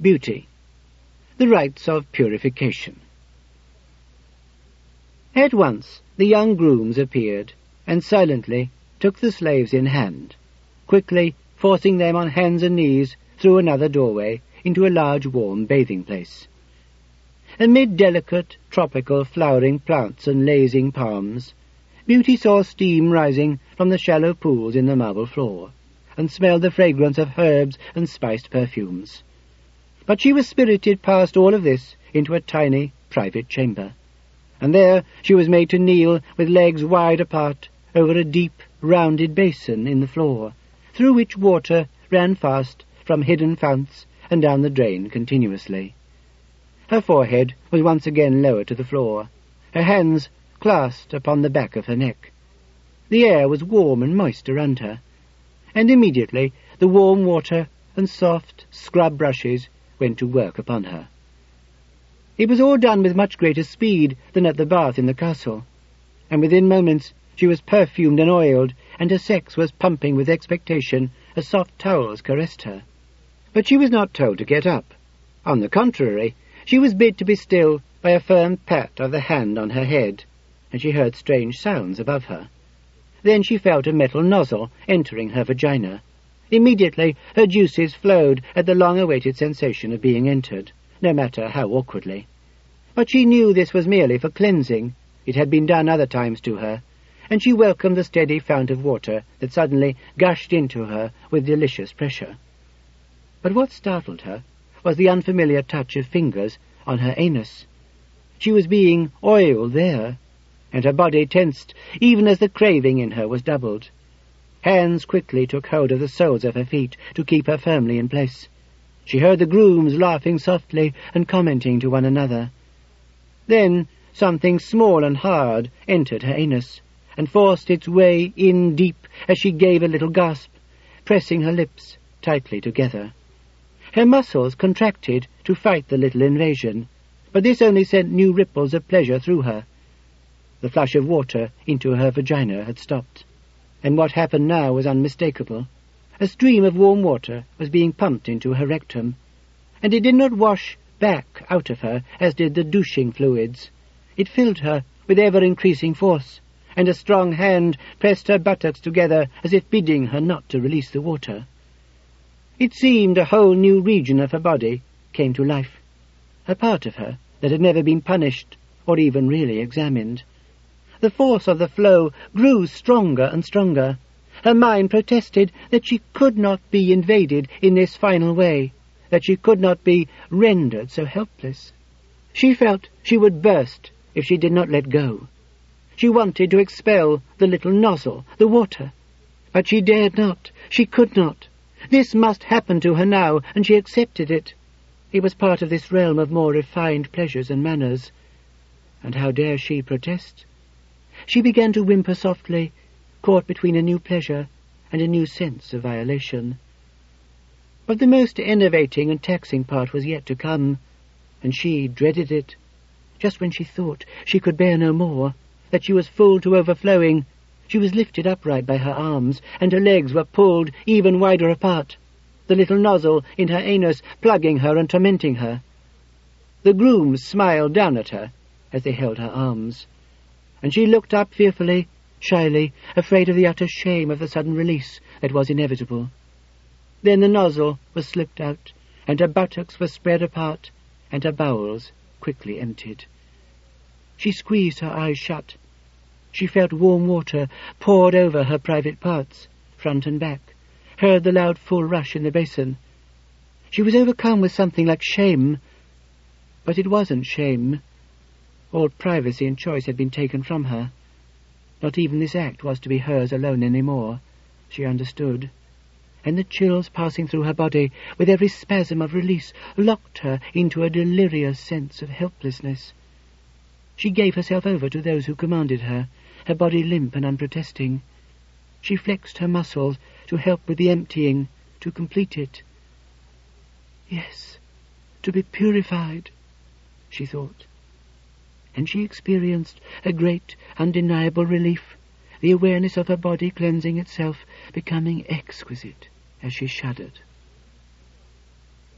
beauty, the rites of purification. At once the young grooms appeared, and silently took the slaves in hand, quickly forcing them on hands and knees through another doorway into a large warm bathing place. Amid delicate, tropical, flowering plants and lazing palms, Beauty saw steam rising from the shallow pools in the marble floor, and smelled the fragrance of herbs and spiced perfumes. But she was spirited past all of this into a tiny, private chamber, and there she was made to kneel with legs wide apart over a deep, rounded basin in the floor, through which water ran fast from hidden founts and down the drain continuously. Her forehead was once again lower to the floor, her hands clasped upon the back of her neck. The air was warm and moist around her, and immediately the warm water and soft scrub brushes went to work upon her. It was all done with much greater speed than at the bath in the castle, and within moments she was perfumed and oiled, and her sex was pumping with expectation as soft towels caressed her. But she was not told to get up. On the contrary, she was bid to be still by a firm pat of the hand on her head, and she heard strange sounds above her. Then she felt a metal nozzle entering her vagina. Immediately her juices flowed at the long-awaited sensation of being entered, no matter how awkwardly. But she knew this was merely for cleansing. It had been done other times to her, and she welcomed the steady fount of water that suddenly gushed into her with delicious pressure. But what startled her was the unfamiliar touch of fingers on her anus. She was being oiled there, and her body tensed even as the craving in her was doubled. Hands quickly took hold of the soles of her feet to keep her firmly in place. She heard the grooms laughing softly and commenting to one another. Then something small and hard entered her anus, and forced its way in deep as she gave a little gasp, pressing her lips tightly together. Her muscles contracted to fight the little invasion, but this only sent new ripples of pleasure through her. The flush of water into her vagina had stopped, and what happened now was unmistakable. A stream of warm water was being pumped into her rectum, and it did not wash back out of her as did the douching fluids. It filled her with ever-increasing force, and a strong hand pressed her buttocks together as if bidding her not to release the water. It seemed a whole new region of her body came to life, a part of her that had never been punished or even really examined. The force of the flow grew stronger and stronger. Her mind protested that she could not be invaded in this final way, that she could not be rendered so helpless. She felt she would burst if she did not let go. She wanted to expel the little nozzle, the water, but she dared not, she could not. This must happen to her now, and she accepted it. It was part of this realm of more refined pleasures and manners. And how dare she protest? She began to whimper softly, caught between a new pleasure and a new sense of violation. But the most enervating and taxing part was yet to come, and she dreaded it. Just when she thought she could bear no more, that she was full to overflowing, she was lifted upright by her arms, and her legs were pulled even wider apart, the little nozzle in her anus plugging her and tormenting her. The grooms smiled down at her as they held her arms, and she looked up fearfully, shyly, afraid of the utter shame of the sudden release that was inevitable. Then the nozzle was slipped out, and her buttocks were spread apart, and her bowels quickly emptied. She squeezed her eyes shut. She felt warm water poured over her private parts, front and back, heard the loud full rush in the basin. She was overcome with something like shame, but it wasn't shame. All privacy and choice had been taken from her. Not even this act was to be hers alone any more, she understood, and the chills passing through her body with every spasm of release locked her into a delirious sense of helplessness. She gave herself over to those who commanded her, her body limp and unprotesting. She flexed her muscles to help with the emptying, to complete it. Yes, to be purified, she thought. And she experienced a great, undeniable relief, the awareness of her body cleansing itself, becoming exquisite as she shuddered.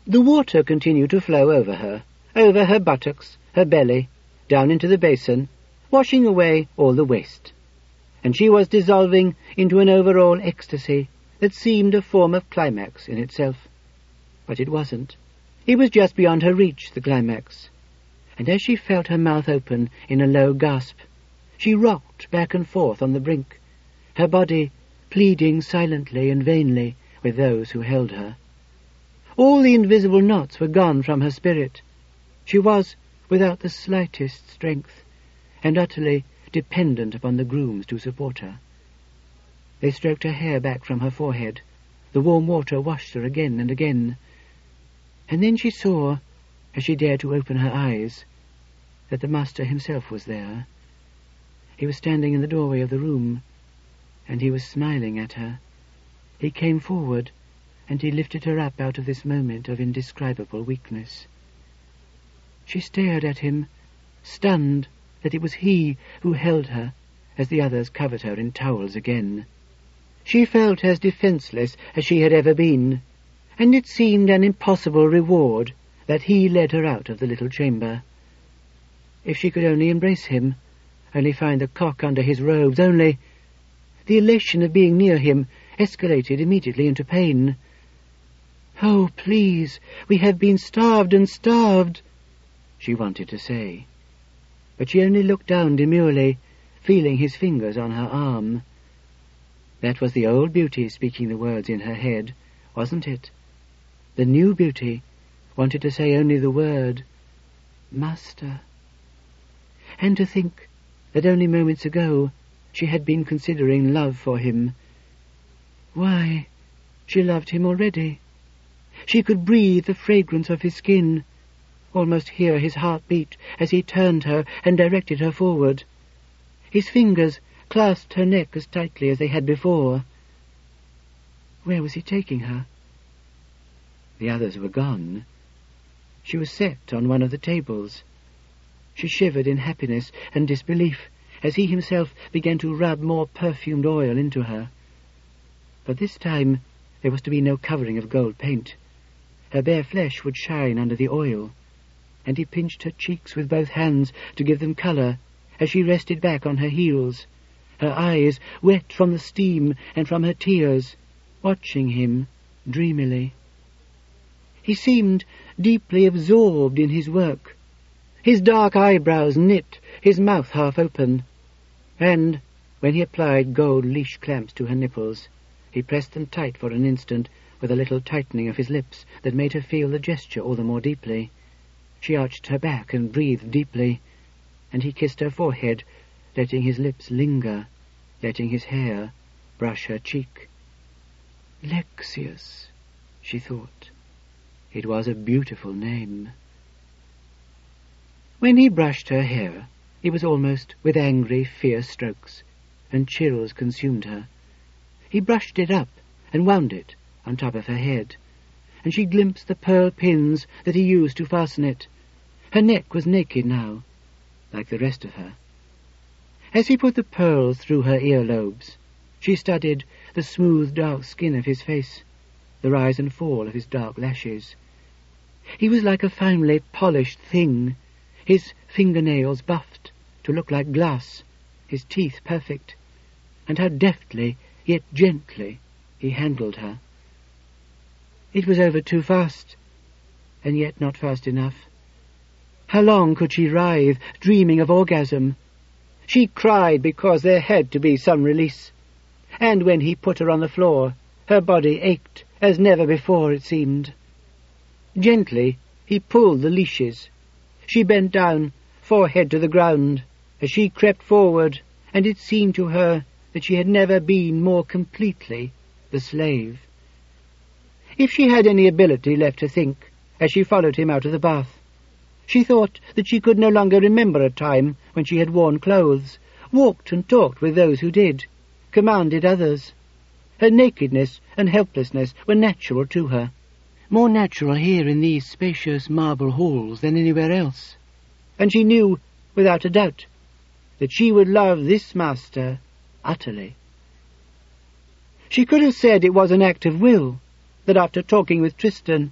The water continued to flow over her buttocks, her belly, down into the basin, washing away all the waste. And she was dissolving into an overall ecstasy that seemed a form of climax in itself. But it wasn't. It was just beyond her reach, the climax. And as she felt her mouth open in a low gasp, she rocked back and forth on the brink, her body pleading silently and vainly with those who held her. All the invisible knots were gone from her spirit. She was without the slightest strength, and utterly dependent upon the grooms to support her. They stroked her hair back from her forehead. The warm water washed her again and again. And then she saw, as she dared to open her eyes, that the master himself was there. He was standing in the doorway of the room, and he was smiling at her. He came forward, and he lifted her up out of this moment of indescribable weakness. She stared at him, stunned that it was he who held her as the others covered her in towels again. She felt as defenceless as she had ever been, and it seemed an impossible reward that he led her out of the little chamber. If she could only embrace him, only find the cock under his robes, only... The elation of being near him escalated immediately into pain. "Oh, please, we have been starved and starved," she wanted to say. But she only looked down demurely, feeling his fingers on her arm. That was the old beauty speaking the words in her head, wasn't it? The new beauty wanted to say only the word, "Master." And to think that only moments ago she had been considering love for him. Why, she loved him already. She could breathe the fragrance of his skin, almost hear his heart beat as he turned her and directed her forward. His fingers clasped her neck as tightly as they had before. Where was he taking her? The others were gone. She was set on one of the tables. She shivered in happiness and disbelief as he himself began to rub more perfumed oil into her. But this time there was to be no covering of gold paint. Her bare flesh would shine under the oil, and he pinched her cheeks with both hands to give them colour as she rested back on her heels, her eyes wet from the steam and from her tears, watching him dreamily. He seemed deeply absorbed in his work, his dark eyebrows knit, his mouth half open, and, when he applied gold leash clamps to her nipples, he pressed them tight for an instant with a little tightening of his lips that made her feel the gesture all the more deeply. She arched her back and breathed deeply, and he kissed her forehead, letting his lips linger, letting his hair brush her cheek. Lexius, she thought. It was a beautiful name. When he brushed her hair, it was almost with angry, fierce strokes, and chills consumed her. He brushed it up and wound it on top of her head, and she glimpsed the pearl pins that he used to fasten it. Her neck was naked now, like the rest of her. As he put the pearls through her earlobes, she studied the smooth, dark skin of his face, the rise and fall of his dark lashes. He was like a finely polished thing, his fingernails buffed to look like glass, his teeth perfect, and how deftly, yet gently, he handled her. It was over too fast, and yet not fast enough. How long could she writhe, dreaming of orgasm? She cried because there had to be some release, and when he put her on the floor, her body ached as never before, it seemed. Gently, he pulled the leashes. She bent down, forehead to the ground, as she crept forward, and it seemed to her that she had never been more completely the slave. If she had any ability left to think, as she followed him out of the bath, she thought that she could no longer remember a time when she had worn clothes, walked and talked with those who did, commanded others. Her nakedness and helplessness were natural to her, more natural here in these spacious marble halls than anywhere else, and she knew, without a doubt, that she would love this master utterly. She could have said it was an act of will, that after talking with Tristan,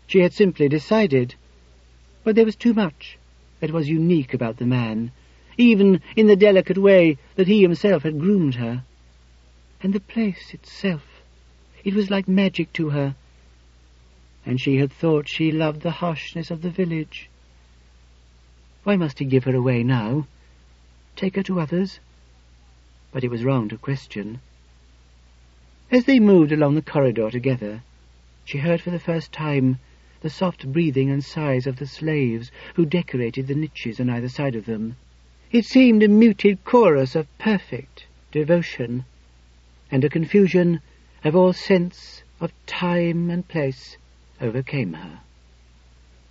She had simply decided. But there was too much that was unique about the man, even in the delicate way that he himself had groomed her. And the place itself, it was like magic to her. And she had thought she loved the harshness of the village. Why must he give her away now? Take her to others? But it was wrong to question. As they moved along the corridor together, she heard for the first time the soft breathing and sighs of the slaves who decorated the niches on either side of them. It seemed a muted chorus of perfect devotion, and a confusion of all sense of time and place overcame her.